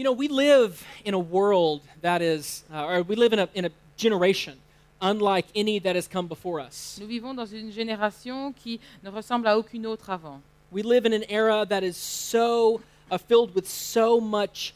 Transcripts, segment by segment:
You know, we live in a world that is, or we live in a generation unlike any that has come before us. Nous vivons dans une génération qui ne ressemble à aucune autre avant. We live in an era that is so filled with so much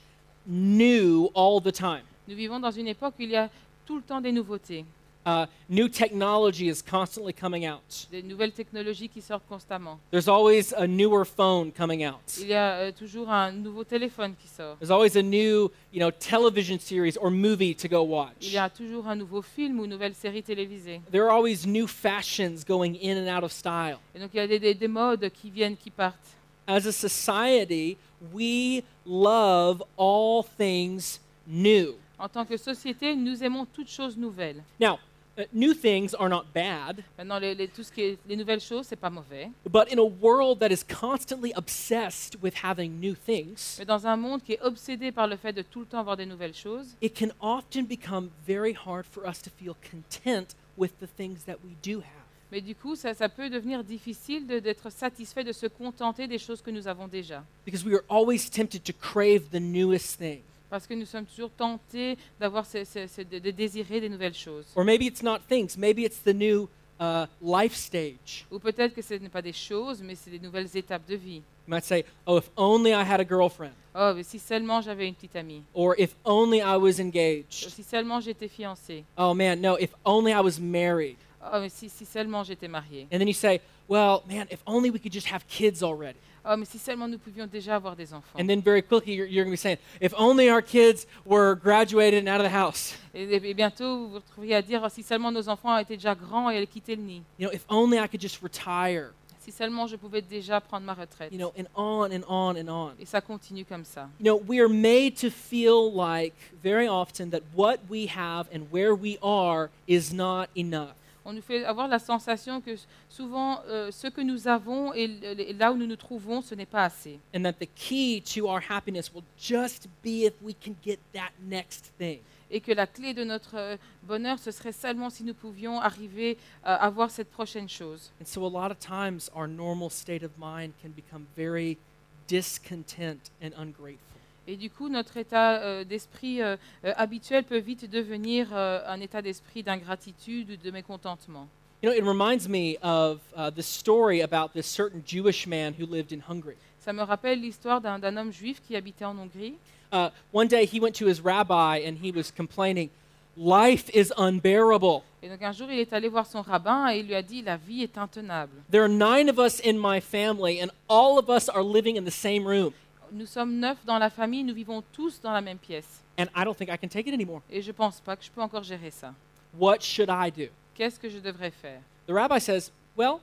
new all the time. Nous vivons dans une époque où il y a tout le temps des nouveautés, New technology is constantly coming out. des nouvelles technologies qui sortent constamment. There's always a newer phone coming out. Il y a toujours un nouveau téléphone qui sort. There's always a new, television series or movie to go Il watch. y a toujours un nouveau film ou une nouvelle série télévisée. There are always new fashions going in and out of style. Et donc il y a des modes qui viennent, qui partent. As a society, we love all things new. En tant que société, nous aimons toutes choses nouvelles. Now, new things are not bad, Maintenant, tout ce qui est les nouvelles choses, c'est pas mauvais. but in a world that is constantly obsessed with having new things, Mais dans un monde qui est obsédé par le fait de tout le temps avoir des nouvelles choses, it can often become very hard for us to feel content with the things that we do have. mais du coup, ça peut devenir difficile d'être satisfait, de se contenter des choses que nous avons déjà. Because we are always tempted to crave the newest thing. Parce que nous sommes toujours tentés d'avoir de désirer des nouvelles choses. Or maybe it's not things, maybe it's the new life stage. Ou peut-être que ce n'est pas des choses, mais c'est des nouvelles étapes de vie. You might say, oh, if only I had a girlfriend. Oh, mais si seulement j'avais une petite amie. Or if only I was engaged. Si seulement j'étais fiancée. Oh man, no, if only I was married. Oh, mais si seulement j'étais mariée. And then you say, well, man, if only we could just have kids already. Oh, mais si seulement nous pouvions déjà avoir des enfants. And then very quickly you're going to be saying, if only our kids were graduated and out of the house. Et bientôt, vous vous retrouveriez à dire, oh, si seulement nos enfants étaient déjà grands et allaient quitter le nid. If only I could just retire. Si seulement je pouvais déjà prendre ma retraite. And on and on and on. Et ça continue comme ça. We are made to feel like very often that what we have and where we are is not enough. On nous fait avoir la sensation que souvent, ce que nous avons et là où nous nous trouvons, ce n'est pas assez. And that the key to our happiness will just be if we can get that next thing. Et que la clé de notre bonheur, ce serait seulement si nous pouvions arriver à avoir cette prochaine chose. And so a lot of times our normal state of mind can become very discontent and ungrateful. Et du coup, notre état d'esprit habituel peut vite devenir un état d'esprit d'ingratitude ou de mécontentement. It reminds me of the story about this certain Jewish man who lived in Hungary. Ça me rappelle l'histoire d'un homme juif qui habitait en Hongrie. One day he went to his rabbi and he was complaining, life is unbearable. Et donc un jour, il est allé voir son rabbin et il lui a dit, la vie est intenable. There are 9 of us in my family and all of us are living in the same room. Nous sommes 9 dans la famille, nous vivons tous dans la même pièce. And I don't think I can take it anymore. Et je ne pense pas que je peux encore gérer ça. What should I do? Qu'est-ce que je devrais faire? The rabbi says, well,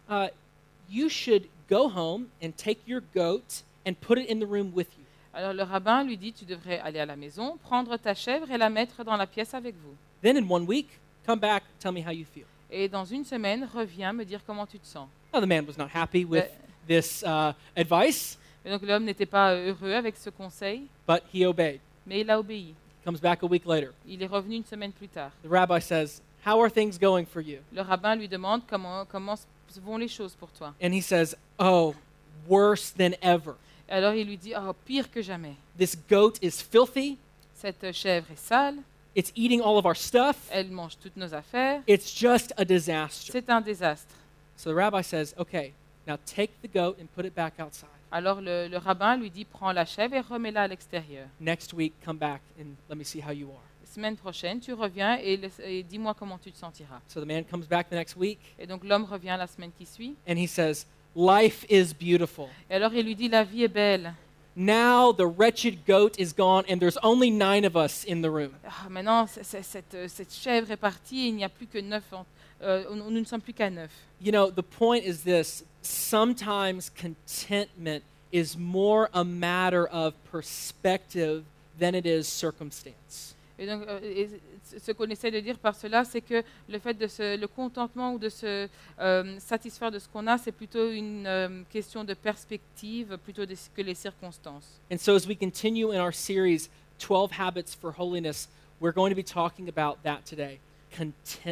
you should go home and take your goat and put it in the room with you. Alors le rabbin lui dit, tu devrais aller à la maison, prendre ta chèvre et la mettre dans la pièce avec vous. Then in 1 week, come back, tell me how you feel. Et dans une semaine, reviens me dire comment tu te sens. Now, the man was not happy with this advice, Et donc l'homme n'était pas heureux avec ce conseil, but he obeyed. mais il a obéi. Comes back a week later. Il est revenu une semaine plus tard. The rabbi says, how are things going for you? Le rabbin lui demande comment vont les choses pour toi. And he says, oh, worse than ever. Et alors il lui dit, oh, pire que jamais. This goat is filthy. Cette chèvre est sale, It's eating all of our stuff. elle mange toutes nos affaires. It's just a disaster. C'est un désastre. So the rabbi says, okay, now take the goat and put it back outside. Alors le rabbin lui dit, prends la chèvre et remets-la à l'extérieur. Next week, come back and let me see how you are. La semaine prochaine, tu reviens et dis-moi comment tu te sentiras. So the man comes back the next week Et donc l'homme revient la semaine qui suit. and he says, life is beautiful. Et alors il lui dit, la vie est belle. Now the wretched goat is gone and there's only 9 of us in the room. Ah, maintenant, cette chèvre est partie et il n'y a plus que 9. Nous ne sommes plus qu'à 9. The point is this. Sometimes contentment is more a matter of perspective than it is circumstance. Et donc, ce qu'on essaie de dire par cela, c'est que le fait de le contentement ou de se satisfaire de ce qu'on a, c'est plutôt une question de perspective plutôt que les circonstances. And so as we continue in our series, 12 Habits for Holiness, we're going to be talking about that today, contentment.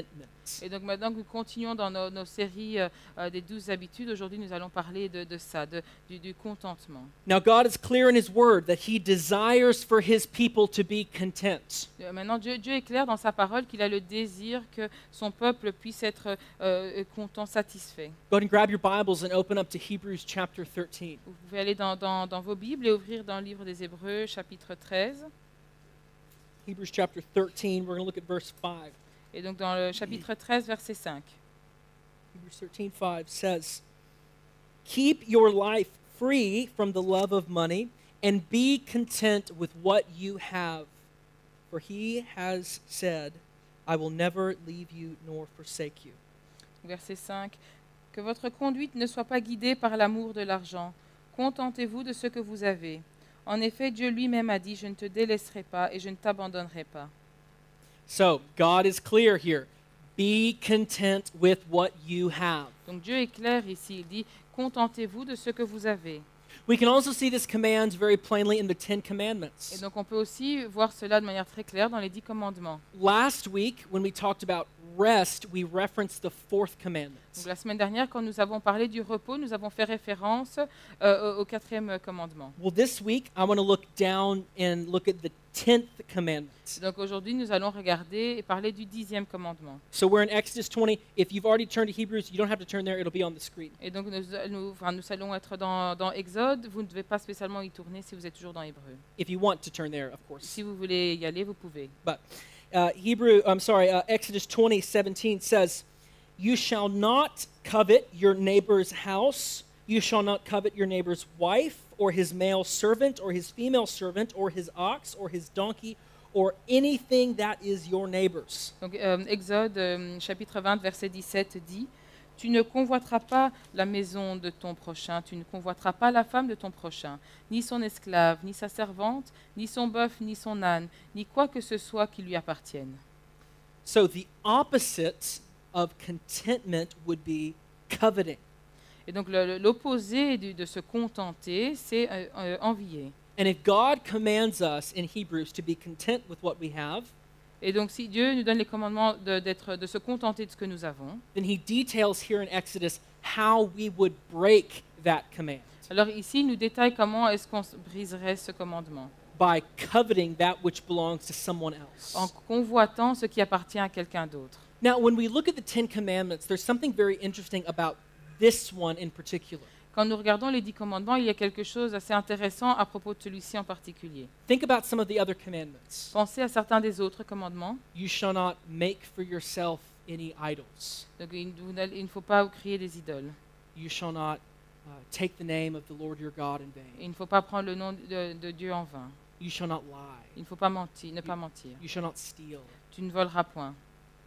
Et donc maintenant que nous continuons dans nos séries des 12 habitudes, aujourd'hui nous allons parler de ça, du contentement. Now, God is clear in His Word that He desires for His people to be content. Maintenant Dieu est clair dans sa parole qu'il a le désir que son peuple puisse être content, satisfait. Go ahead and grab your Bibles and open up to Hebrews chapter 13. Vous pouvez aller dans vos Bibles et ouvrir dans le livre des Hébreux, chapitre 13. Hebrews chapter 13, we're going to look at verse 5. Et donc dans le chapitre 13, verset 5. Hebrews 13:5 says, "Keep your life free from the love of money and be content with what you have. For He has said, I will never leave you nor forsake you." Verset 5. Que votre conduite ne soit pas guidée par l'amour de l'argent. Contentez-vous de ce que vous avez. En effet, Dieu lui-même a dit, je ne te délaisserai pas et je ne t'abandonnerai pas. So, God is clear here. Be content with what you have. Donc Dieu est clair ici, il dit, contentez-vous de ce que vous avez. We can also see this command very plainly in the Ten Et Commandments. donc on peut aussi voir cela de manière très claire dans les 10 commandements. Last week, when we talked about rest, we referenced the fourth commandment. Donc la semaine dernière, quand nous avons parlé du repos, nous avons fait référence au 4e commandement. Well, this week, I want to look down and look at the 10th commandment. Donc aujourd'hui, nous allons regarder et parler du 10e commandement. So we're in Exodus 20. If you've already turned to Hebrews, you don't have to turn there. It'll be on the screen. Et donc nous allons être dans Exode. Vous ne devez pas spécialement y tourner si vous êtes toujours dans Hébreu. If you want to turn there, of course. Si vous voulez y aller, vous pouvez. But Exodus 20:17 says, "You shall not covet your neighbor's house. You shall not covet your neighbor's wife, or his male servant, or his female servant, or his ox, or his donkey, or anything that is your neighbor's." Donc Exode chapitre 20 verset 17 dit: Tu ne convoiteras pas la maison de ton prochain, tu ne convoiteras pas la femme de ton prochain, ni son esclave, ni sa servante, ni son bœuf, ni son âne, ni quoi que ce soit qui lui appartienne. So the opposite of contentment would be coveting. Et donc l'opposé de se contenter, c'est envier. And if God commands us in Hebrews to be content with what we have, Et donc si Dieu nous donne les commandements de se contenter de ce que nous avons, then He details here in Exodus how we would break that command alors ici il nous détaille comment est-ce qu'on briserait ce commandement. by coveting that which belongs to someone else. En convoitant ce qui appartient à quelqu'un d'autre. Now, when we look at the Ten Commandments, there's something very interesting about this one in particular. Quand nous regardons les 10 commandements, il y a quelque chose d'assez intéressant à propos de celui-ci en particulier. Think about some of the other commandments. Pensez à certains des autres commandements. You shall not make for yourself any idols. Donc, il ne faut pas créer des idoles. You shall not take the name of the Lord your God in vain. Il ne faut pas prendre le nom de Dieu en vain. You shall not lie. Il ne faut pas mentir, ne pas mentir. You shall not steal. Tu ne voleras point.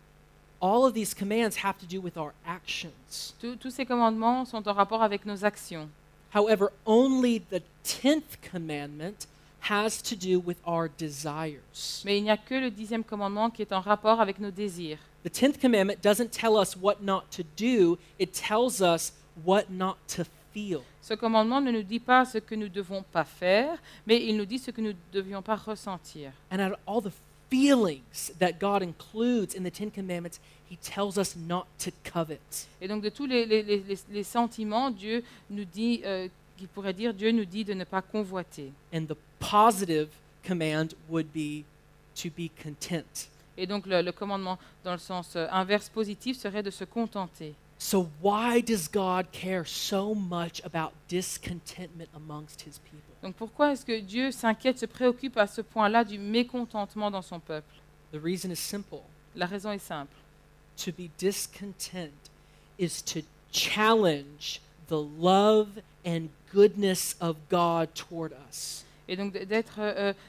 All of these commands have to do with our actions. Tous ces commandements sont en rapport avec nos actions. However, only the 10th commandment has to do with our desires. Mais il n'y a que le 10e commandement qui est en rapport avec nos désirs. The 10th commandment doesn't tell us what not to do, it tells us what not to feel. Ce commandement ne nous dit pas ce que nous ne devons pas faire, mais il nous dit ce que nous ne devions pas ressentir. And out of all the feelings that God includes in the Ten Commandments, He tells us not to covet. Et donc de tous les sentiments, Dieu nous dit, qui pourrait dire, Dieu nous dit de ne pas convoiter. And the positive command would be to be content. Et donc le commandement dans le sens inverse positif serait de se contenter. So why does God care so much about discontentment amongst His people? Donc pourquoi est-ce que Dieu s'inquiète, se préoccupe à ce point-là du mécontentement dans son peuple? The reason is simple. La raison est simple. To be discontent is to challenge the love and goodness of God toward us. Et donc d'être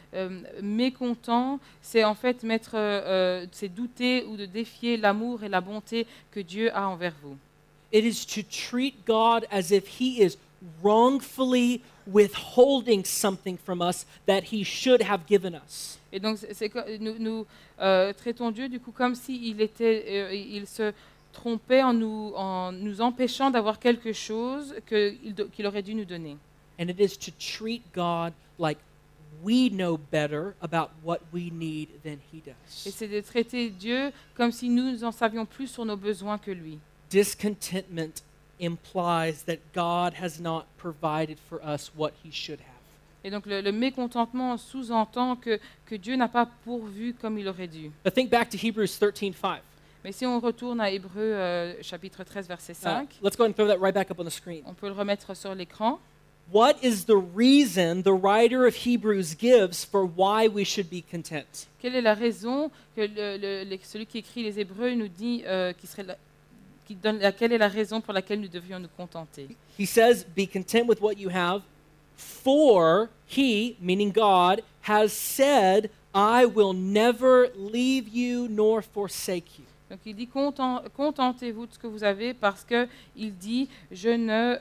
mécontent, c'est en fait c'est douter ou de défier l'amour et la bonté que Dieu a envers vous. It is to treat God as if He is wrongfully withholding something from us that He should have given us. Et donc nous traitons Dieu du coup comme s'il il se trompait en nous empêchant d'avoir quelque chose qu'il aurait dû nous donner. And it is to treat God like we know better about what we need than he Et does. c'est de traiter Dieu comme si nous en savions plus sur nos besoins que lui. Discontentment implies that God has not provided for us what he should have. Et donc le mécontentement sous-entend que Dieu n'a pas pourvu comme il aurait dû. But think back to Hebrews 13:5. Mais si on retourne à Hébreux chapitre 13, verset 5, Let's go ahead and throw that right back up on the screen. on peut le remettre sur l'écran. What is the reason the writer of Hebrews gives for why we should be content? Quelle est la raison que celui qui écrit les Hébreux nous dit, quelle est la raison pour laquelle nous devions nous contenter? He says, be content with what you have, for he, meaning God, has said, I will never leave you nor forsake you. Donc il dit contentez-vous de ce que vous avez parce que il dit je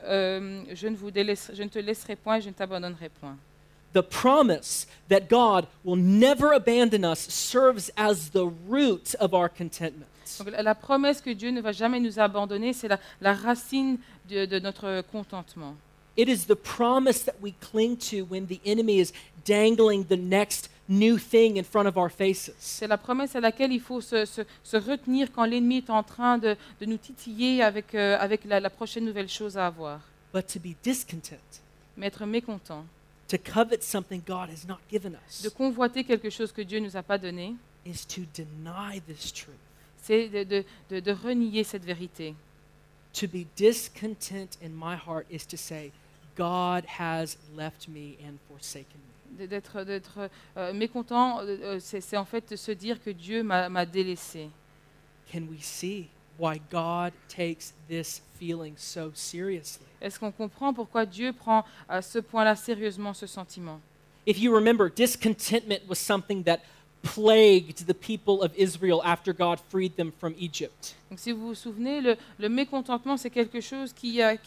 ne te laisserai point et je ne t'abandonnerai point. The promise that God will never abandon us serves as the root of our contentment. Donc la promesse que Dieu ne va jamais nous abandonner, c'est la racine de notre contentement. It is the promise that we cling to when the enemy is dangling the next new thing in front of our faces. C'est la promesse à laquelle il faut se retenir quand l'ennemi est en train de nous titiller avec la prochaine nouvelle chose à avoir. But to be discontent, Mais être mécontent, to covet something God has not given de us, convoiter quelque chose que Dieu ne nous a pas donné, is to deny this truth. c'est de renier cette vérité. To be discontent in my heart is to say, God has left me and forsaken me. D'être mécontent, c'est en fait de se dire que Dieu m'a délaissé. Can we see why God takes this feeling so seriously? Est-ce qu'on comprend pourquoi Dieu prend à ce point-là sérieusement ce sentiment? If you remember, discontentment was something that plagued the people of Israel after God freed them from Egypt. Donc, si vous vous souvenez, le mécontentement, c'est quelque chose qui a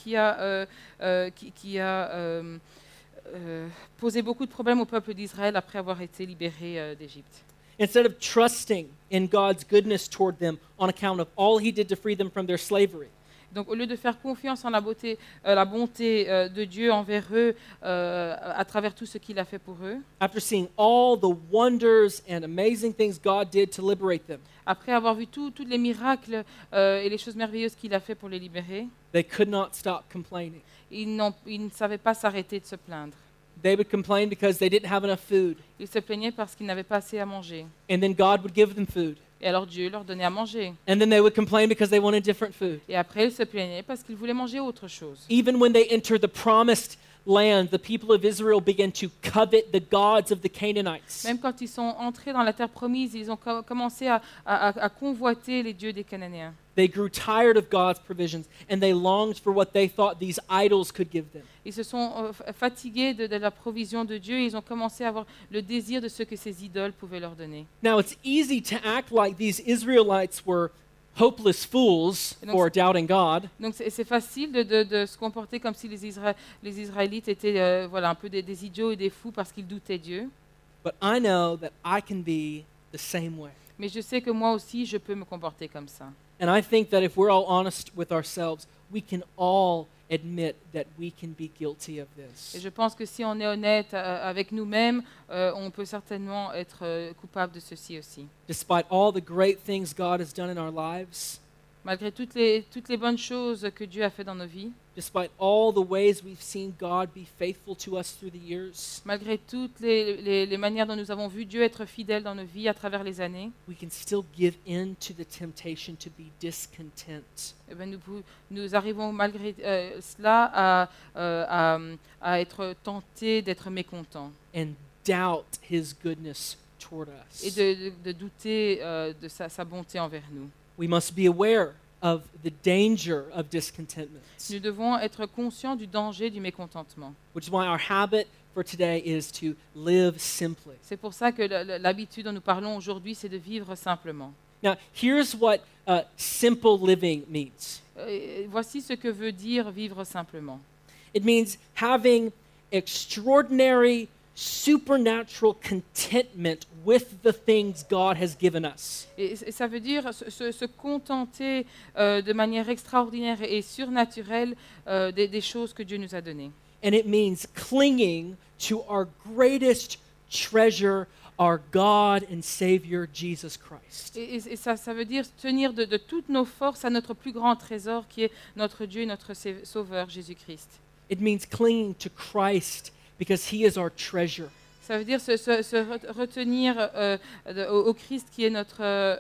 posé beaucoup de problèmes au peuple d'Israël après avoir été libéré d'Égypte. Instead of trusting in God's goodness toward them on account of all he did to free them from their slavery, Donc, au lieu de faire confiance en la bonté de Dieu envers eux à travers tout ce qu'il a fait pour eux, after seeing all the wonders and amazing things God did to liberate them, après avoir vu tous les miracles et les choses merveilleuses qu'il a fait pour les libérer, they could not stop complaining. ils ne savaient pas s'arrêter de se plaindre. They would complain because they didn't have enough food, Ils se plaignaient parce qu'ils n'avaient pas assez à manger. and then God would give them food. Et alors Dieu leur donnait à manger. And then they would complain because they wanted different food. Et après, ils se plaignaient parce qu'ils voulaient manger autre chose. Even when they entered the promised land, the people of Israel began to covet the gods of the Canaanites. Même quand ils sont entrés dans la terre promise, ils ont commencé à convoiter les dieux des Cananéens. They grew tired of God's provisions, and they longed for what they thought these idols could give them. Ils se sont fatigués de la provision de Dieu et ils ont commencé à avoir le désir de ce que ces idoles pouvaient leur donner. Now, it's easy to act like these Israelites were hopeless fools Et donc, for doubting God, Donc c'est facile de se comporter comme si les Israélites étaient un peu des idiots et des fous parce qu'ils doutaient Dieu. but I know that I can be the same way. Mais je sais que moi aussi, je peux me comporter comme ça. And I think that if we're all honest with ourselves, we can all admit that we can be guilty of Et this. je pense que si on est honnête avec nous-mêmes, on peut certainement être coupable de ceci aussi. Despite all the great things God has done in our lives, Malgré toutes les bonnes choses que Dieu a fait dans nos vies, despite all the ways we've seen God be faithful to us through the years, malgré toutes les manières dont nous avons vu Dieu être fidèle dans nos vies à travers les années, we can still give in to the temptation to be discontent. eh bien, nous arrivons malgré cela à être tentés d'être mécontents And doubt his goodness toward et us. de douter de sa bonté envers nous. We must be aware of the danger of discontentment, Nous devons être conscients du danger du mécontentement. which is why our habit for today is to live simply. C'est pour ça que l'habitude dont nous parlons aujourd'hui, c'est de vivre simplement. Now, here's what simple living means. Voici ce que veut dire vivre simplement. It means having extraordinary, supernatural contentment with the things God has given us. Et ça veut dire se contenter de manière extraordinaire et surnaturelle des choses que Dieu nous a données. And it means clinging to our greatest treasure our God and Savior, Jesus Christ. Et ça veut dire tenir de toutes nos forces à notre plus grand trésor qui est notre Dieu et notre Sauveur, Jésus-Christ. It means clinging to Christ because he is our treasure. Ça veut dire se retenir au Christ qui est notre,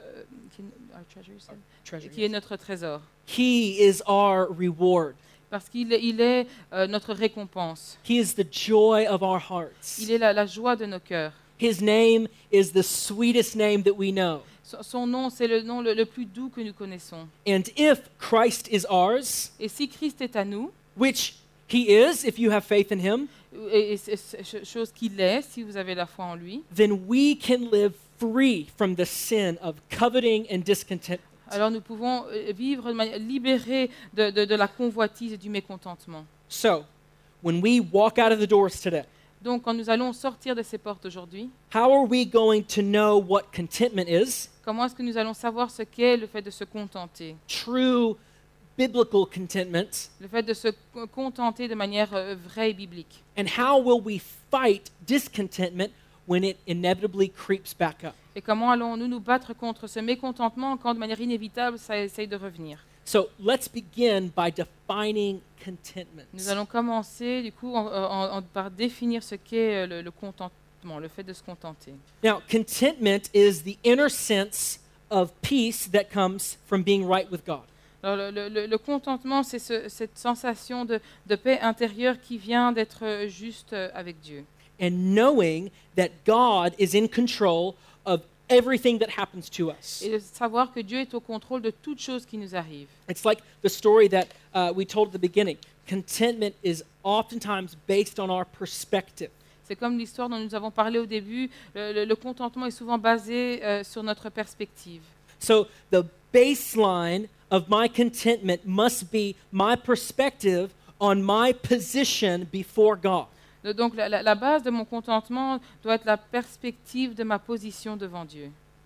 qui est notre trésor. He is our reward. Parce qu'il est notre récompense. He is the joy of our hearts. Il est la joie de nos cœurs. His name is the sweetest name that we know. Son nom, c'est le nom le plus doux que nous connaissons. And if Christ is ours, Et si Christ est à nous, which he is if you have faith in him, et chose qu'il est, si vous avez la foi en lui, then we can live free from the sin of coveting and discontent. alors nous pouvons vivre de manière libérée de la convoitise et du mécontentement. So, when we walk out of the doors today, Donc, quand nous allons sortir de ces portes aujourd'hui, how are we going to know what contentment is? comment est-ce que nous allons savoir ce qu'est le fait de se contenter? True biblical contentment. Le fait de se contenter de manière vraie et biblique. And how will we fight discontentment when it inevitably creeps back up? Et comment allons-nous nous battre contre ce mécontentement quand de manière inévitable ça essaye de revenir? So let's begin by defining contentment. Nous allons commencer du coup par définir ce qu'est le contentement, le fait de se contenter. Now, contentment is the inner sense of peace that comes from being right with God. Alors, le contentement, c'est cette sensation de paix intérieure qui vient d'être juste avec Dieu. And knowing that God is in control of everything that happens to us. Et de savoir que Dieu est au contrôle de toute chose qui nous arrive. It's like the story that we told at the beginning. Contentment is oftentimes based on our perspective. C'est comme l'histoire dont nous avons parlé au début. Le contentement est souvent basé sur notre perspective. So the baseline of my contentment must be my perspective on my position before God. Donc la base de mon contentement doit être la perspective de ma position devant Dieu.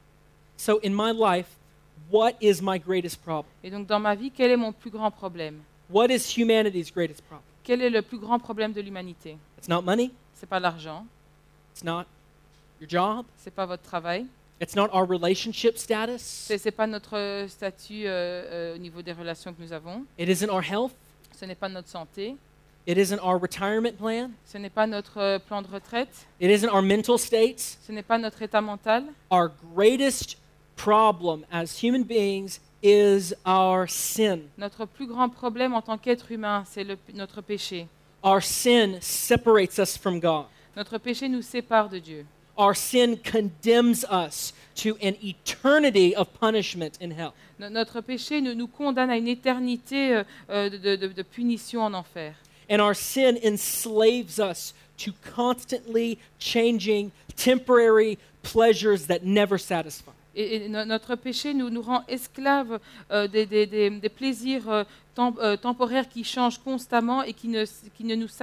So in my life, what is my greatest problem? Et donc dans ma vie, quel est mon plus grand problème? What is humanity's greatest problem? Quel est le plus grand problème de l'humanité? It's not money. C'est pas l'argent, It's not your job. c'est pas votre travail, It's not our relationship status. c'est pas notre statut au niveau des relations que nous avons, It isn't our health. ce n'est pas notre santé, It isn't our retirement plan. ce n'est pas notre plan de retraite, It isn't our mental states. ce n'est pas notre état mental. Our greatest problem as human beings is our sin. Notre plus grand problème en tant qu'être humain, c'est notre péché. Our sin separates us from God. Notre péché nous sépare de Dieu. Our sin condemns us to an eternity of punishment in hell. Notre péché nous condamne à une éternité de punition en enfer. And our sin enslaves us to constantly changing temporary pleasures that never satisfy. Et notre péché nous rend esclaves des plaisirs temporaires qui changent constamment et qui ne nous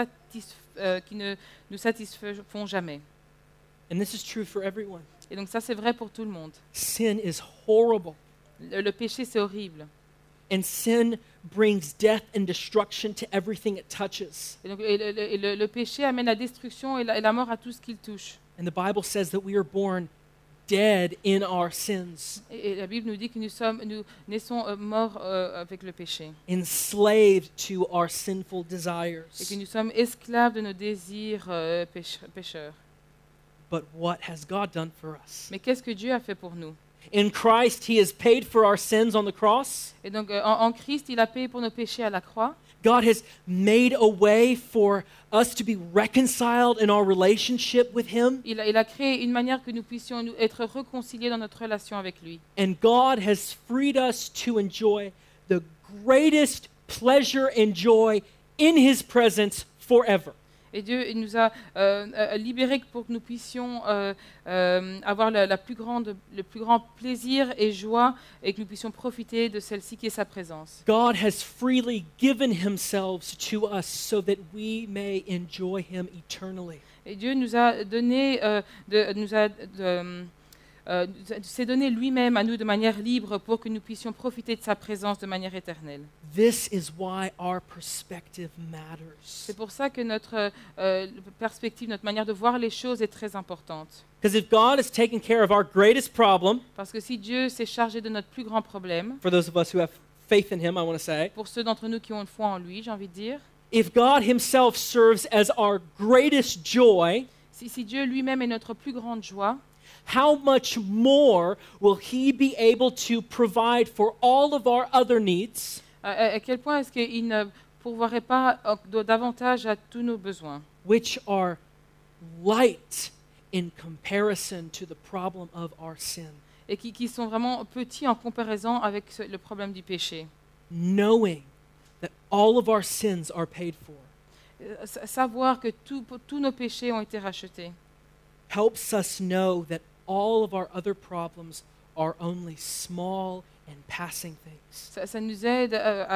satisfont jamais. And this is true for everyone. Et donc ça, c'est vrai pour tout le monde. Sin is horrible. Le péché, c'est horrible. And sin brings death and destruction to everything it touches. Et donc, le péché amène la destruction et la mort à tout ce qu'il touche. And the Bible says that we are born dead in our sins, Et la Bible nous dit que nous naissons morts avec le péché. enslaved to our sinful Et que desires. nous sommes esclaves de nos désirs pécheurs. But what has God done for us? Mais qu'est-ce que Dieu a fait pour nous? In Christ, He has paid for our sins on the cross. Et donc, en Christ, il a payé pour nos péchés à la croix. God has made a way for us to be reconciled in our relationship with Him. Il a créé une manière que nous puissions être réconciliés dans notre relation avec lui. And God has freed us to enjoy the greatest pleasure and joy in His presence forever. Et Dieu il nous a libérés pour que nous puissions avoir le plus grand plaisir et joie et que nous puissions profiter de celle-ci qui est sa présence. God has freely given Himself to us so that we may enjoy Him eternally. Et Dieu nous a donné, s'est donné lui-même à nous de manière libre pour que nous puissions profiter de sa présence de manière éternelle. This is why our perspective matters. C'est pour ça que notre perspective, notre manière de voir les choses est très importante. Because if God is taking care of our greatest problem, Parce que si Dieu s'est chargé de notre plus grand problème, for those of us who have faith in Him, I want to say, pour ceux d'entre nous qui ont une foi en lui, j'ai envie de dire, if God Himself serves as our greatest joy, si Dieu lui-même est notre plus grande joie, how much more will He be able to provide for all of our other needs, à quel point est-ce qu'il ne pourvoirait pas davantage à tous nos besoins, which are light in comparison to the problem of our sin, et qui sont vraiment petits en comparaison avec le problème du péché. knowing that all of our sins are paid for, Savoir que tous nos péchés ont été rachetés helps us know that all of our other problems are only small and passing things. Ça nous aide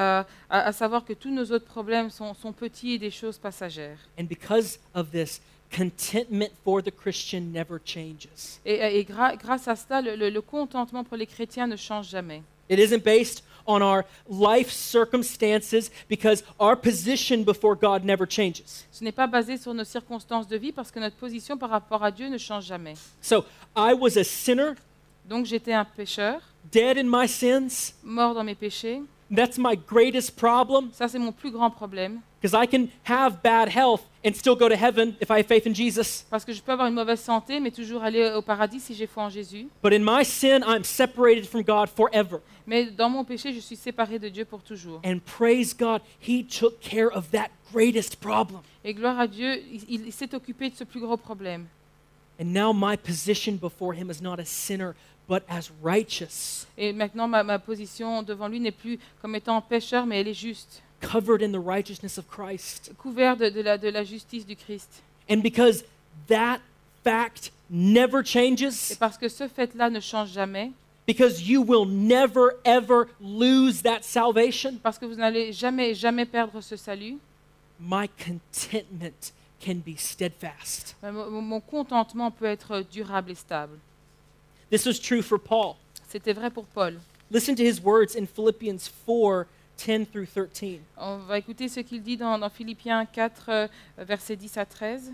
à savoir que tous nos autres problèmes sont petits et des choses passagères. And because of this, contentment for the Christian never changes. Et grâce à cela, le contentement pour les chrétiens ne change jamais. It isn't based on our life circumstances because our position before God never changes. Ce n'est pas basé sur nos circonstances de vie parce que notre position par rapport à Dieu ne change jamais. So I was a sinner, Donc j'étais un pécheur, dead in my sins. mort dans mes péchés. That's my greatest problem Ça, c'est mon plus grand problème. because I can have bad health and still go to heaven if I have faith in Jesus. Parce que je peux avoir une mauvaise santé, mais toujours aller au paradis si j'ai foi en Jésus. But in my sin, I'm separated from God forever. Mais dans mon péché, je suis séparé de Dieu pour toujours. And praise God, He took care of that greatest problem. Et gloire à Dieu, il s'est occupé de ce plus gros problème. And now my position before Him is not as sinner, but as righteous, Et maintenant, ma position devant lui n'est plus comme étant pécheur, mais elle est juste, covered in the righteousness of Christ. couverte de la justice du Christ. And because that fact never Et changes, parce que ce fait-là ne change jamais, because you will never ever lose that salvation, parce que vous n'allez jamais perdre ce salut, my contentment can be steadfast. mon contentement peut être durable et stable. This was true for Paul. C'était vrai pour Paul. Listen to his words in Philippians 4:10 through 13. On va écouter ce qu'il dit dans Philippiens 4, versets 10 à 13.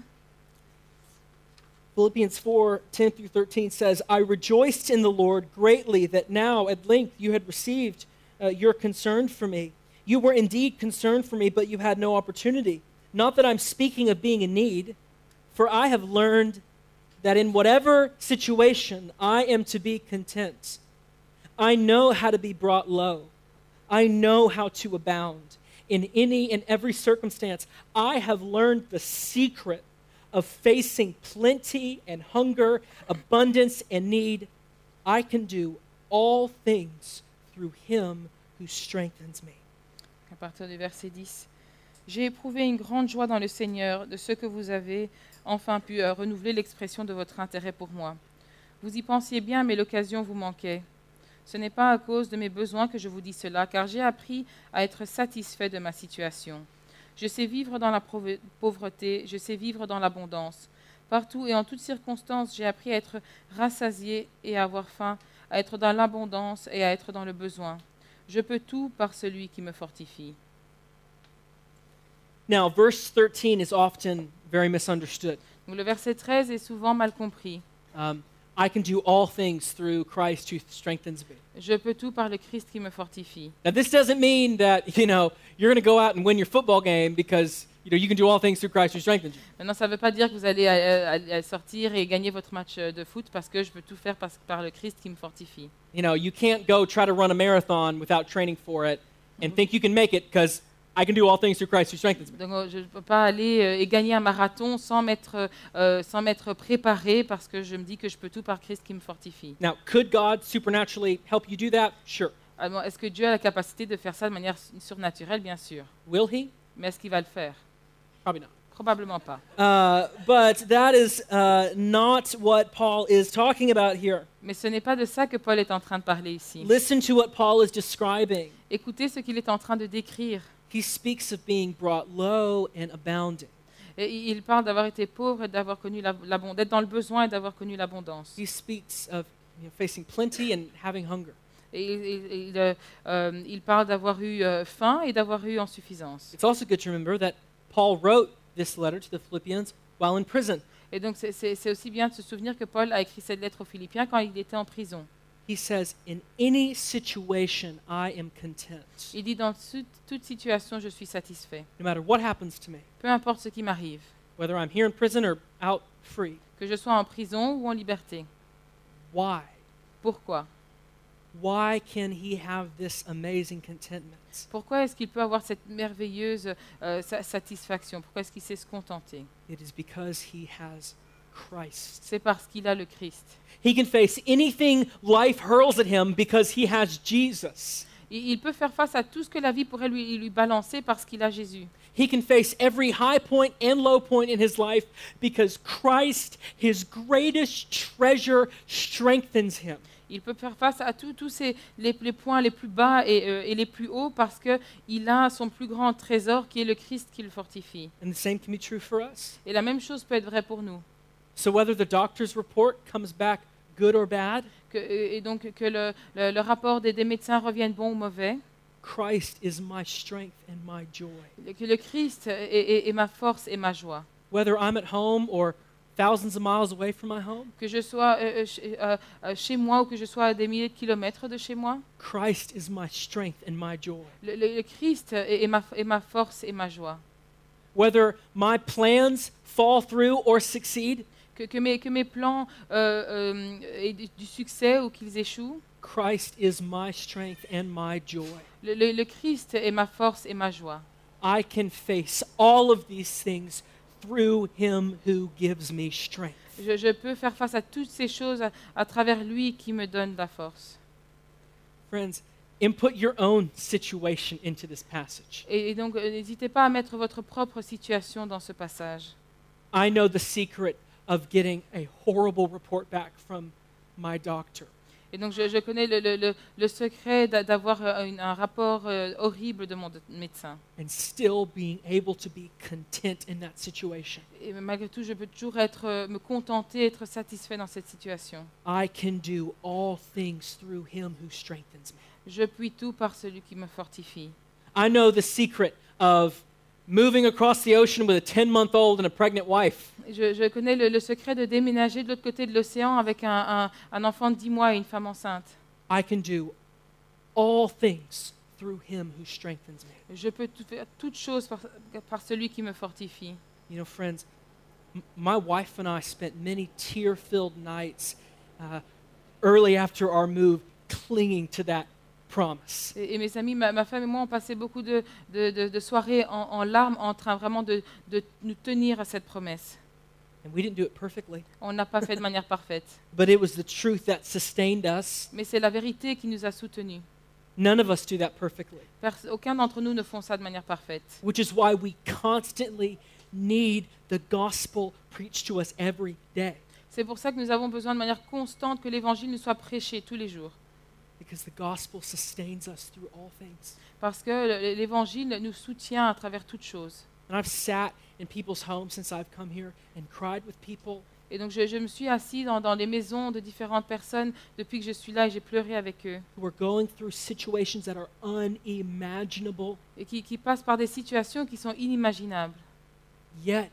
Philippians 4:10 through 13 says, I rejoiced in the Lord greatly that now at length you had received your concern for me. You were indeed concerned for me, but you had no opportunity. Not that I'm speaking of being in need, for I have learned that in whatever situation I am to be content. I know how to be brought low. I know how to abound. In any and every circumstance, I have learned the secret of facing plenty and hunger, abundance and need. I can do all things through Him who strengthens me. À partir du verset 10. J'ai éprouvé une grande joie dans le Seigneur de ce que vous avez enfin pu renouveler l'expression de votre intérêt pour moi. Vous y pensiez bien, mais l'occasion vous manquait. Ce n'est pas à cause de mes besoins que je vous dis cela, car j'ai appris à être satisfait de ma situation. Je sais vivre dans la pauvreté, je sais vivre dans l'abondance. Partout et en toutes circonstances, j'ai appris à être rassasié et à avoir faim, à être dans l'abondance et à être dans le besoin. Je peux tout par celui qui me fortifie. Now, verse 13 is often very misunderstood. Donc, le verset 13 est souvent mal compris. I can do all things through Christ who strengthens me. Je peux tout par le Christ qui me fortifie. Now, this doesn't mean that, you're going to go out and win your football game because, you can do all things through Christ who strengthens you. Maintenant, ça ne veut pas dire que vous allez sortir et gagner votre match de foot parce que je peux tout faire par le Christ qui me fortifie. You can't go try to run a marathon without training for it and think you can make it because I can do all things through Christ who strengthens me. Donc, je ne peux pas aller et gagner un marathon sans m'être préparé parce que je me dis que je peux tout par Christ qui me fortifie. Now, could God supernaturally help you do that? Sure. Alors, est-ce que Dieu a la capacité de faire ça de manière surnaturelle? Bien sûr. Will He? Mais est-ce qu'il va le faire? Probably not. Probablement pas. But that is not what Paul is talking about here. Mais ce n'est pas de ça que Paul est en train de parler ici. Listen to what Paul is describing. Écoutez ce qu'il est en train de décrire. He speaks of being brought low and abounding. Et il parle d'avoir été pauvre et d'avoir connu d'être dans le besoin et d'avoir connu l'abondance. He speaks of facing plenty and having hunger. Et il parle d'avoir eu faim et d'avoir eu en suffisance. It's also good to remember that Paul wrote this letter to the Philippians while in prison. Et donc c'est aussi bien de se souvenir que Paul a écrit cette lettre aux Philippiens quand il était en prison. He says, "In any situation, I am content, Il dit dans toute situation, je suis satisfait. no matter what happens to me, Peu importe ce qui m'arrive, whether I'm here in prison or out free." que je sois en prison ou en liberté. Why? Pourquoi? Why can he have this amazing contentment? Pourquoi est-ce qu'il peut avoir cette merveilleuse satisfaction? Pourquoi est-ce qu'il sait se contenter? It is because he has Christ. C'est parce qu'il a le Christ. He can face anything life hurls at him because he has Jesus. Il peut faire face à tout ce que la vie pourrait lui balancer parce qu'il a Jésus. He can face every high point and low point in his life because Christ, his greatest treasure, strengthens him. Il peut faire face à tous les points les plus bas et les plus hauts parce qu'il a son plus grand trésor qui est le Christ qui le fortifie. And the same can be true for us. Et la même chose peut être vraie pour nous. So whether the doctor's report comes back good or bad, Et donc que le rapport des médecins revienne bon ou mauvais, Christ is my strength and my joy. que le Christ est ma force et ma joie. Whether I'm at home or thousands of miles away from my home, Que je sois chez moi ou que je sois à des milliers de kilomètres de chez moi, Christ is my strength and my joy. le Christ est ma force et ma joie. Whether my plans fall through or succeed, Que mes plans aient du succès ou qu'ils échouent, Christ is my strength and my joy. le Christ est ma force et ma joie. I can face all of these things through him who gives me strength. Je peux faire face à toutes ces choses à travers lui qui me donne la force. Friends, input your own situation into this passage. Et donc, n'hésitez pas à mettre votre propre situation dans ce passage. I know the secret of getting a horrible report back from my doctor. Et donc, je connais le secret d'avoir un rapport horrible de mon médecin. And still being able to be content in that situation. Et malgré tout, je peux toujours me contenter, être satisfait dans cette situation. I can do all things through him who strengthens me. Je puis tout par celui qui me fortifie. I know the secret of moving across the ocean with a 10-month-old and a pregnant wife. Je connais le secret de déménager de l'autre côté de l'océan avec un enfant de 10 mois et une femme enceinte. I can do all things through him who strengthens me. Je peux faire toutes choses par celui qui me fortifie. You know, friends, my wife and I spent many tear-filled nights early after our move clinging to that promise. Et mes amis, ma femme et moi, on passait beaucoup de soirées en larmes en train vraiment de nous tenir à cette promesse. And we didn't do it perfectly, On n'a pas fait de manière parfaite. but it was the truth that sustained us. Mais c'est la vérité qui nous a soutenus. None of us do that perfectly, Aucun d'entre nous ne font ça de manière parfaite. which is why we constantly need the gospel preached to us every day, C'est pour ça que nous avons besoin de manière constante que l'évangile nous soit prêché tous les jours. because the gospel sustains us through all things. Parce que l'évangile nous soutient à travers toutes choses. And I've sat in people's homes since I've come here and cried with people. Et donc je me suis assis dans les maisons de différentes personnes depuis que je suis là et j'ai pleuré avec eux. Who are going through situations that are unimaginable, Et qui passent par des situations qui sont inimaginables. yet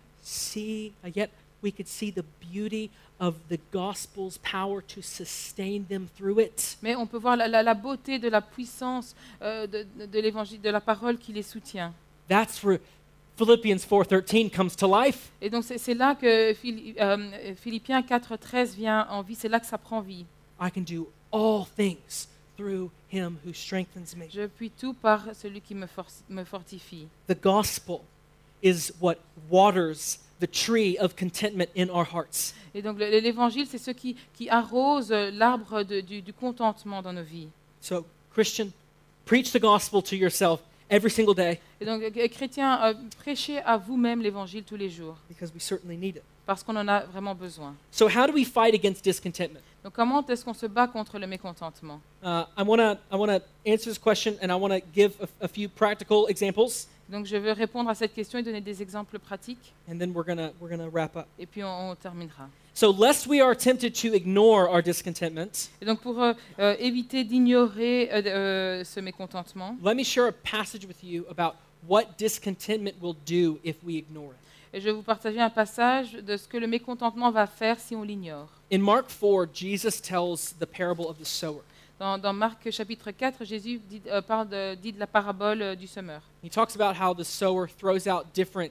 we could see the beauty of the gospel's power to sustain them through it. Mais on peut voir la beauté de la puissance de l'évangile, de la parole qui les soutient. That's where Philippians 4:13 comes to life. Et donc c'est là que Philippiens 4:13 vient en vie, c'est là que ça prend vie. I can do all things through him who strengthens me. Je puis tout par celui qui me fortifie. The gospel is what waters the tree of contentment in our hearts. Et donc l'évangile, c'est ce qui arrose l'arbre du contentement dans nos vies. So, Christian, preach the gospel to yourself every single day Et donc chrétiens, prêchez à vous-même l'évangile tous les jours, because we certainly need it. parce qu'on en a vraiment besoin. So, how do we fight against discontentment? Donc comment est-ce qu'on se bat contre le mécontentement? I want to answer this question, and I want to give a few practical examples, Donc je veux répondre à cette question et donner des exemples pratiques, and then we're gonna wrap up. et puis on terminera. So lest we are tempted to ignore our discontentment, Et donc pour éviter d'ignorer ce mécontentement, let me share a passage with you about what discontentment will do if we ignore it. et je vais vous partager un passage de ce que le mécontentement va faire si on l'ignore. In Mark 4, Jesus tells the parable of the sower. Dans Marc chapitre 4, Jésus dit de la parabole du semeur. He talks about how the sower throws out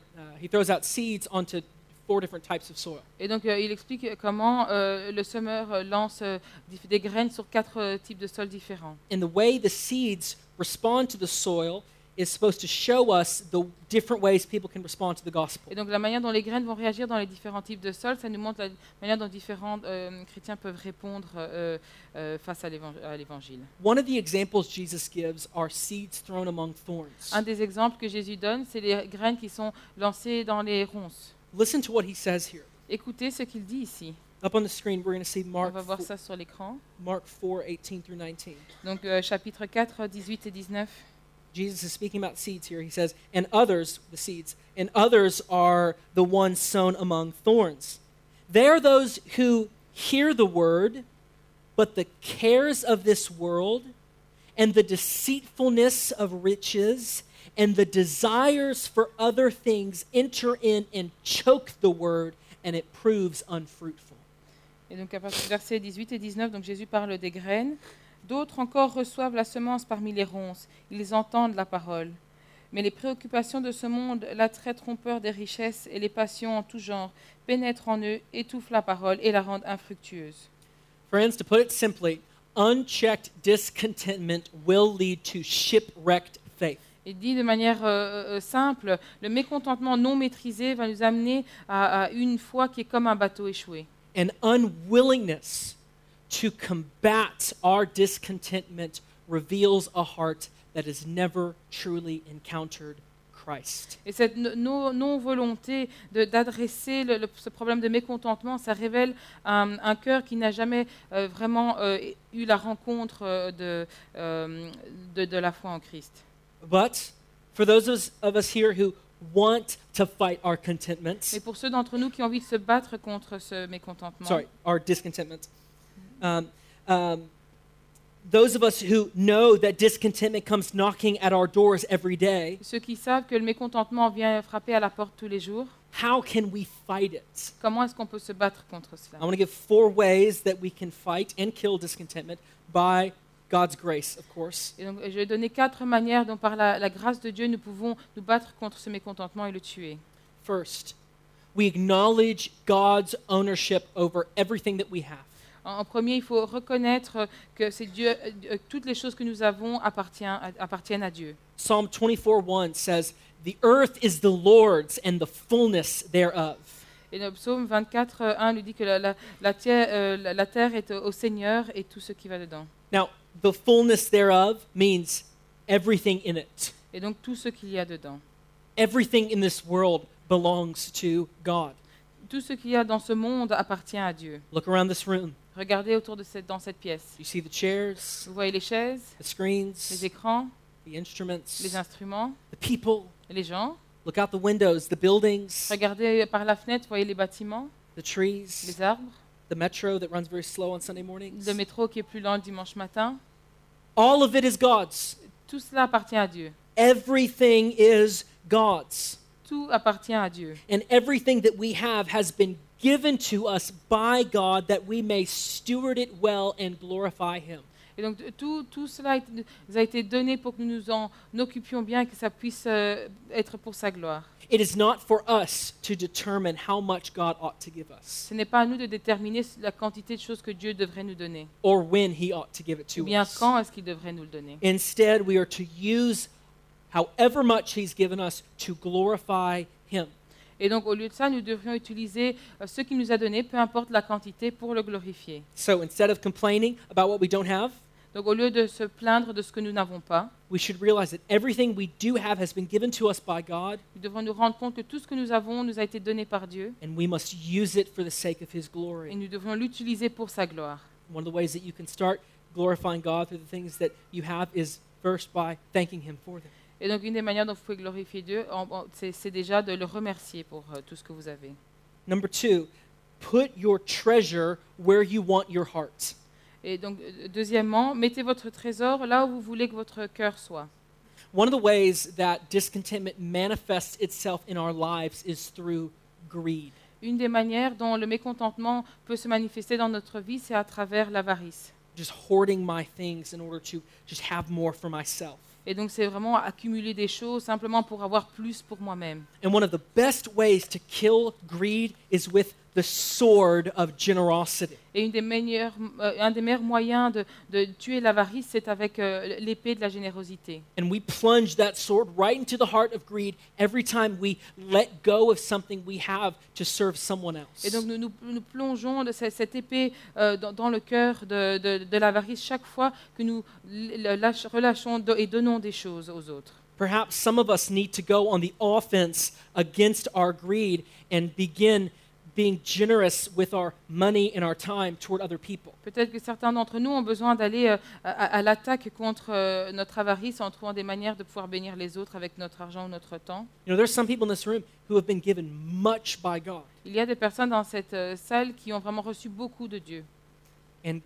seeds onto 4 different types of soil. Et donc il explique comment le semeur lance des graines sur 4 types de sols différents. And the way the seeds respond to the soil is supposed to show us the different ways people can respond to the gospel. Et donc la manière dont les graines vont réagir dans les différents types de sols, ça nous montre la manière dont différents chrétiens peuvent répondre face à l'évangile. One of the examples Jesus gives are seeds thrown among thorns. Un des exemples que Jésus donne, c'est les graines qui sont lancées dans les ronces. Listen to what he says here. Écoutez ce qu'il dit ici. Up on the screen, we're going to see On Mark va voir ça sur l'écran. 4:18 through 19. Donc chapitre 4, 18 et 19. Jesus is speaking about seeds here. He says, and others, the seeds, and others are the ones sown among thorns. They are those who hear the word, but the cares of this world and the deceitfulness of riches and the desires for other things enter in and choke the word, and it proves unfruitful. Et donc à partir du verset 18 et 19, donc Jésus parle des graines. D'autres encore reçoivent la semence parmi les ronces. Ils entendent la parole. Mais les préoccupations de ce monde, l'attrait trompeur des richesses et les passions en tout genre pénètrent en eux, étouffent la parole et la rendent infructueuse. Friends, to put it simply, unchecked discontentment will lead to shipwrecked faith. Et dit de manière simple, le mécontentement non maîtrisé va nous amener à une foi qui est comme un bateau échoué. An unwillingness to combat our discontentment reveals a heart that has never truly encountered Christ. Et cette non-volonté d'adresser ce problème de mécontentement, ça révèle un cœur qui n'a jamais vraiment eu la rencontre de la foi en Christ. But for those of us here who want to fight our contentment, Mais pour ceux d'entre nous qui ont envie de se battre contre ce mécontentement, our discontentment, those of us who know that discontentment comes knocking at our doors every day, ceux qui savent que le mécontentement vient frapper à la porte tous les jours, how can we fight it? comment est-ce qu'on peut se battre contre cela? I want to give 4 ways that we can fight and kill discontentment by God's grace, of course. Et donc, je vais donner 4 manières dont par la grâce de Dieu nous pouvons nous battre contre ce mécontentement et le tuer. First, we acknowledge God's ownership over everything that we have. En premier, il faut reconnaître que c'est Dieu, toutes les choses que nous avons appartiennent à Dieu. Psalm 24:1 says, "The earth is the Lord's and the fullness thereof." Et le psaume 24, 1 lui dit que la terre est au Seigneur et tout ce qui va dedans. Now, the fullness thereof means everything in it. Et donc tout ce qu'il y a dedans. Everything in this world belongs to God. Tout ce qu'il y a dans ce monde appartient à Dieu. Look around this room. Regardez autour dans cette pièce. You see the chairs, Vous voyez les chaises, the screens, les écrans, the instruments, les instruments, the people. les gens. Look out the windows, the buildings, Regardez par la fenêtre, vous voyez les bâtiments, the trees, les arbres, the metro that runs very slow on Sunday mornings. le métro qui est plus lent le dimanche matin. All of it is God's. Tout cela appartient à Dieu. Everything is God's. Tout appartient à Dieu. And everything that we have has been given to us by God that we may steward it well and glorify Him. Et donc tout cela nous a été donné pour que nous nous en occupions bien, que ça puisse être pour sa gloire. It is not for us to determine how much God ought to give us Ce n'est pas à nous de déterminer la quantité de choses que Dieu devrait nous donner, or when He ought to give it ou to bien us. quand est-ce qu'il devrait nous le donner. Instead, we are to use however much He's given us to glorify Him. Et donc au lieu de ça, nous devrions utiliser ce qu'il nous a donné, peu importe la quantité, pour le glorifier. So instead of complaining about what we don't have, Donc au lieu de se plaindre de ce que nous n'avons pas, we should realize that everything we do have has been given to us by God, nous devrons nous rendre compte que tout ce que nous avons nous a été donné par Dieu, and we must use it for the sake of His et glory. nous devrons l'utiliser pour sa gloire. One of the ways that you can start glorifying God through the things that you have is first by thanking Him for them. Et donc une des manières dont vous pouvez glorifier Dieu, c'est déjà de le remercier pour tout ce que vous avez. Number 2, put your treasure where you want your heart. Et donc, deuxièmement, mettez votre trésor là où vous voulez que votre cœur soit. One of the ways that discontentment manifests itself in our lives is through greed. Une des manières dont le mécontentement peut se manifester dans notre vie, c'est à travers l'avarice. Just hoarding my things in order to just have more for myself. Et donc, c'est vraiment accumuler des choses simplement pour avoir plus pour moi-même. And one of the best ways to kill greed is with the sword of generosity. Et un des meilleurs moyens de tuer l'avarice, c'est avec l'épée de la générosité. And we plunge that sword right into the heart of greed every time we let go of something we have to serve someone else. Et donc, nous plongeons cette épée dans le cœur de l'avarice chaque fois que nous relâchons et donnons des choses aux autres. Perhaps some of us need to go on the offense against our greed and begin being generous with our money and our time toward other people. Peut-être que certains d'entre nous ont besoin d'aller à l'attaque contre notre avarice en trouvant des manières de pouvoir bénir les autres avec notre argent ou notre temps. You know, there's some people in this room who have been given much by God. Il y a des personnes dans cette salle qui ont vraiment reçu beaucoup de Dieu. And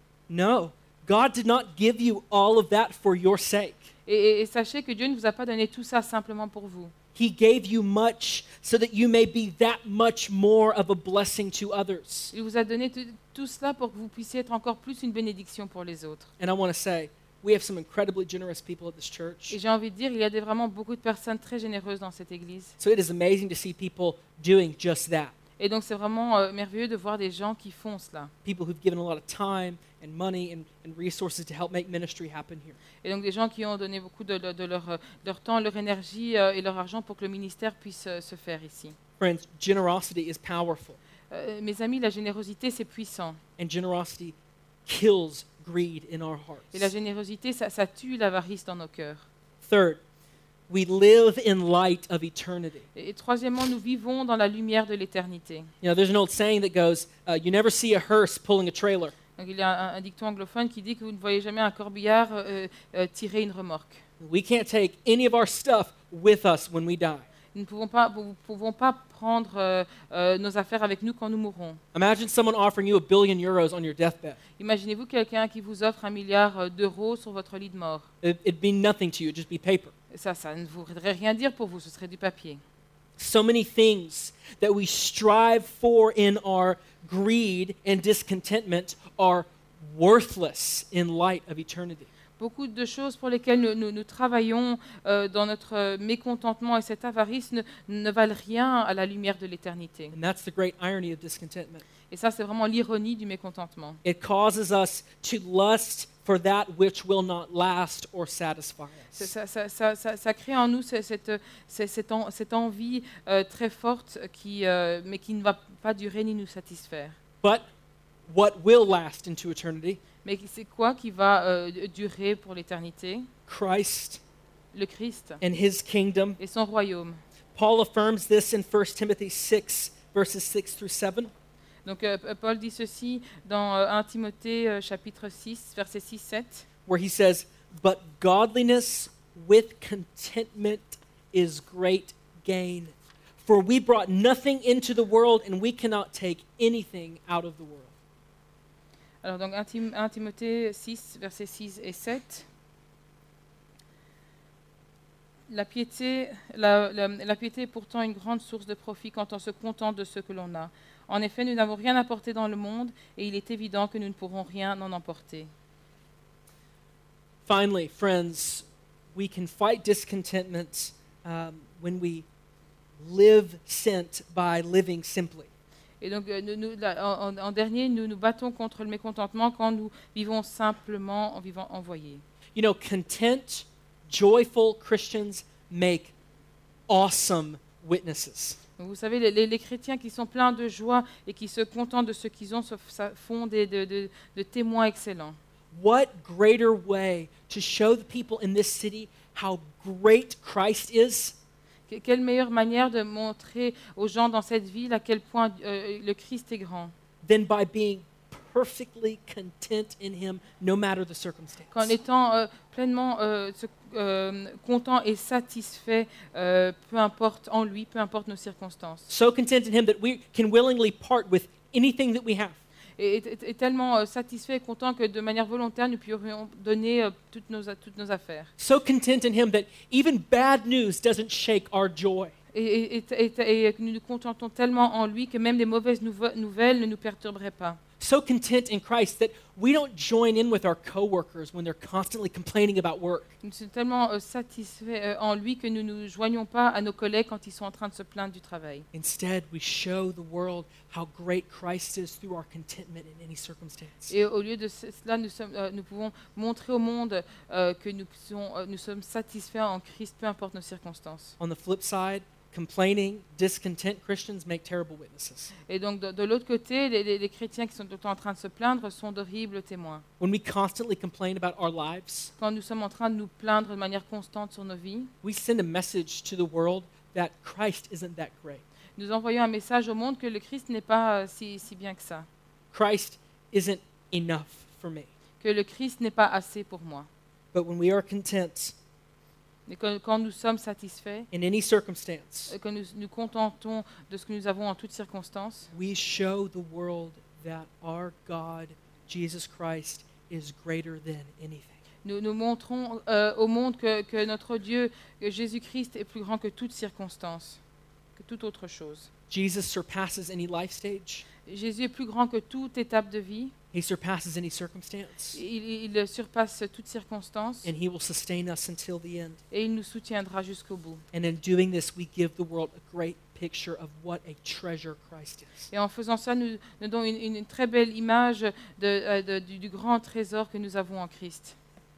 no, God did not give you all of that for your sake. Et sachez que Dieu ne vous a pas donné tout ça simplement pour vous. He gave you much so that you may be that much more of a blessing to others. Il vous a donné tout cela pour que vous puissiez être encore plus une bénédiction pour les autres. And I want to say, we have some incredibly generous people at this church. Et j'ai envie de dire, il y a vraiment beaucoup de personnes très généreuses dans cette église. So it is amazing to see people doing just that. Et donc c'est vraiment merveilleux de voir des gens qui font cela. People who've given a lot of time and money and resources to help make ministry happen here. Et donc des gens qui ont donné beaucoup de leur temps, leur énergie et leur argent pour que le ministère puisse se faire ici. Friends, generosity is powerful. Mes amis, la générosité, c'est puissant. And generosity kills greed in our Et la hearts. générosité, ça tue l'avarice dans nos cœurs. Third, we live in light of eternity. Et troisièmement, nous vivons dans la lumière de l'éternité. You know, there's an old saying that goes, you never see a hearse pulling a trailer. Donc, il y a un dicton anglophone qui dit que vous ne voyez jamais un corbillard tirer une remorque. We can't take any of our stuff with us when we die. Nous ne pouvons pas prendre nos affaires avec nous quand nous mourrons. Imagine someone offering you €1 billion on your deathbed. Imaginez-vous quelqu'un qui vous offre 1 milliard d'euros sur votre lit de mort. It'd mean nothing to you, it'd just be paper. Ça ne voudrait rien dire pour vous, ce serait du papier. So many things that we strive for in our greed and discontentment are worthless in light of eternity. Beaucoup de choses pour lesquelles nous travaillons dans notre mécontentement et cette avarice ne valent rien à la lumière de l'éternité. And that's the great irony of discontentment. Et ça, c'est vraiment l'ironie du mécontentement. It causes us to lust for that which will not last or satisfy us. Ça crée en nous cette envie très forte mais qui ne va pas durer ni nous satisfaire. But what will last into eternity? Mais c'est quoi qui va durer pour l'éternité? Christ Le Christ and his kingdom. et son royaume. Paul affirms this in 1 Timothy 6, verses 6 through 7. Donc Paul dit ceci dans 1 Timothée chapitre 6, versets 6-7. Where he says, "But godliness with contentment is great gain. For we brought nothing into the world, and we cannot take anything out of the world." Alors donc 1 Timothée 6, versets 6 et 7. La piété est pourtant une grande source de profit quand on se contente de ce que l'on a. En effet, nous n'avons rien apporté dans le monde et il est évident que nous ne pourrons rien en emporter. Finally, friends, we can fight discontentment when we live sent by living simply. Et donc, en dernier, nous nous battons contre le mécontentement quand nous vivons simplement en vivant envoyés. You know, content, joyful Christians make awesome witnesses. Donc, vous savez, les chrétiens qui sont pleins de joie et qui se contentent de ce qu'ils ont font de témoins excellents. What greater way to show the people in this city how great Christ is Quelle meilleure manière de montrer aux gens dans cette ville à quel point le Christ est grand than by being perfectly content in him no matter the circumstance. qu'en étant pleinement content et satisfait, peu importe en lui, peu importe nos circonstances. So content in him that we can willingly part with anything that we have. Et tellement satisfait et content que de manière volontaire, nous pourrions donner toutes nos affaires. So content in him that even bad news doesn't shake our joy. Et nous nous contentons tellement en lui que même les mauvaises nouvelles ne nous perturberaient pas. So content in Christ that we don't join in with our coworkers when they're constantly complaining about work. Nous sommes tellement satisfaits en lui que nous ne nous joignons pas à nos collègues quand ils sont en train de se plaindre du travail. Instead, we show the world how great Christ is through our contentment in any circumstance. Et au lieu de cela, nous pouvons montrer au monde que nous sommes satisfaits en Christ, peu importe nos circonstances. On the flip side, complaining, discontent Christians make terrible witnesses. Et donc, de l'autre côté, les chrétiens qui sont tout le temps en train de se plaindre sont d'horribles témoins. When we constantly complain about our lives, Quand nous sommes en train de nous plaindre de manière constante sur nos vies, we send a message to the world that Christ isn't that great. nous envoyons un message au monde que le Christ n'est pas si bien que ça, Christ isn't enough for me. que le Christ n'est pas assez pour moi. But when we are content Et quand nous sommes satisfaits, in any circumstance, que nous contentons de ce que nous avons en toutes circonstances, we show the world that our God, Jesus Christ, is greater than anything. nous montrons au monde que notre Dieu, que Jésus-Christ est plus grand que toute circonstance, que toute autre chose. Jesus surpasses any life stage. Jésus est plus grand que toute étape de vie. He surpasses any circumstance. Il surpasse toute circonstance And he will sustain us until the end. et il nous soutiendra jusqu'au bout. And in doing this, we give the world a great picture of what a treasure Christ is. Et en faisant ça, nous donnons une très belle image du grand trésor que nous avons en Christ.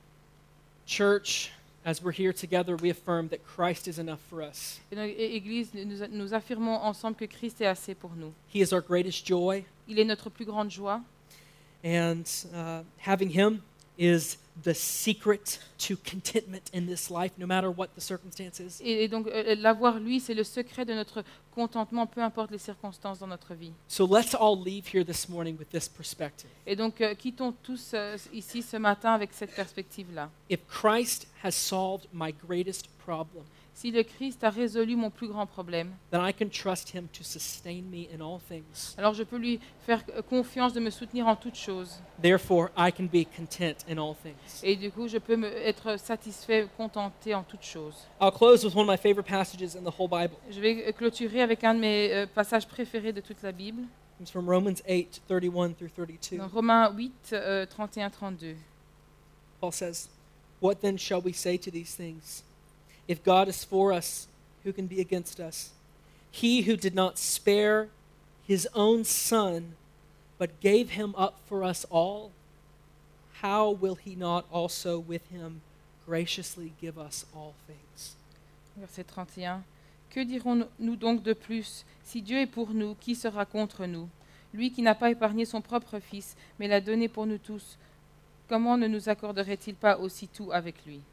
Church, as we're here together, we affirm that Christ is enough for us. Et donc, Église, nous affirmons ensemble que Christ est assez pour nous. He is our greatest joy, Il est notre plus grande joie. and having him is the secret to contentment in this life, no matter what the circumstances. Et donc, l'avoir lui, c'est le secret de notre contentement, peu importe les circonstances dans notre vie. So let's all leave here this morning with this perspective. Et donc, quittons tous ici ce matin avec cette perspective-là. If Christ has solved my greatest problem, Si le Christ a résolu mon plus grand problème, then I can trust him to sustain me in all things. alors je peux lui faire confiance de me soutenir en toutes choses. Therefore, I can be content in all things. Et du coup, je peux être satisfait, contenté en toutes choses. I'll close with one of my favorite passages in the whole Bible. Je vais clôturer avec un de mes passages préférés de toute la Bible, It's from Romans 8, 31 through 32. dans Romains 8, 31-32. Paul says, "What then shall we say to these things? If God is for us, who can be against us? He who did not spare his own son, but gave him up for us all, how will he not also with him graciously give us all things?" Verset 31. Que dirons-nous donc de plus? Si Dieu est pour nous, qui sera contre nous? Lui qui n'a pas épargné son propre Fils, mais l'a donné pour nous tous, comment ne nous accorderait-il pas aussi tout avec lui?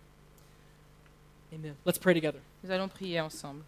Amen. Let's pray together. Nous allons prier ensemble.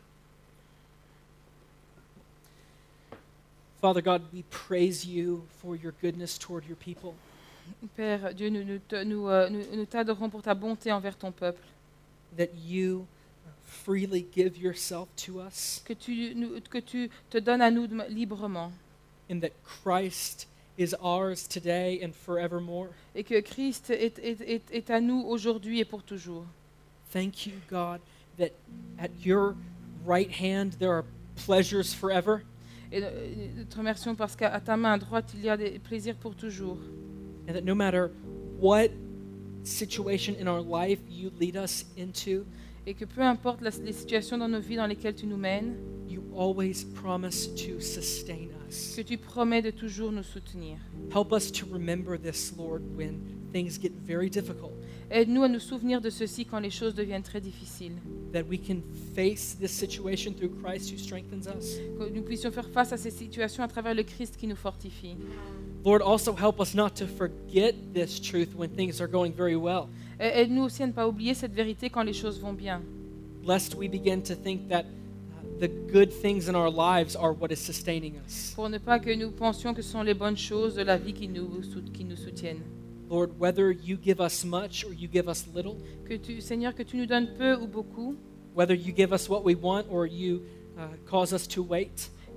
Father God, we praise you for your goodness toward your people. Père Dieu, nous t'adorons pour ta bonté envers ton peuple, That you freely give yourself to us, que tu te donnes à nous librement, and that Christ is ours today and forevermore. et que Christ est à nous aujourd'hui et pour toujours. Thank you, God, that at your right hand there are pleasures forever, Et nous te remercions parce qu'à ta main droite, il y a des plaisirs pour toujours. and that no matter what situation in our life you lead us into, Et que peu importe les situations dans nos vies dans lesquelles tu nous mènes, you always promise to sustain us. que tu promets de toujours nous soutenir. Help us to remember this, Lord, when things get very difficult, Aide-nous à nous souvenir de ceci quand les choses deviennent très difficiles. that we can face this situation through Christ who strengthens us. Que nous puissions faire face à ces situations à travers le Christ qui nous fortifie. Lord, also help us not to forget this truth when things are going very well, Aide-nous aussi à ne pas oublier cette vérité quand les choses vont bien. lest we begin to think that the good things in our lives are what is sustaining us. Pour ne pas que nous pensions que ce sont les bonnes choses de la vie qui nous soutiennent. Lord, whether you give us much or you give us little, Seigneur, que tu nous donnes peu ou beaucoup, whether you give us what we want or you cause us to wait,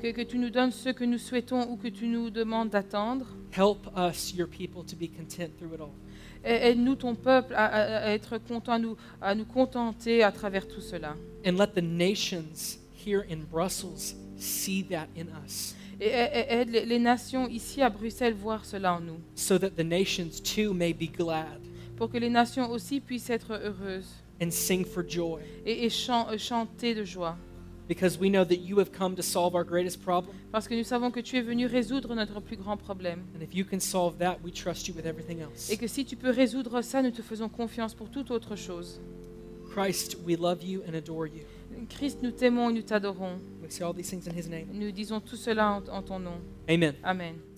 que tu nous donnes ce que nous souhaitons ou que tu nous demandes d'attendre. Help us, your people, to be content through it all. Aide-nous, ton peuple, à être content, à nous contenter à travers tout cela. And let the nations here in Brussels see that in us, Et aide les nations ici à Bruxelles voir cela en nous, so that the nations too may be glad pour que les nations aussi puissent être heureuses and sing for joy. et chanter de joie. Because we know that you have come to solve our greatest problem. Parce que nous savons que tu es venu résoudre notre plus grand problème. And if you can solve that, we trust you with everything else. Et que si tu peux résoudre ça, nous te faisons confiance pour toute autre chose. Christ, we love you and adore you. Christ, nous t'aimons et nous t'adorons. We say all these things in his name. Nous disons tout cela en ton nom. Amen. Amen.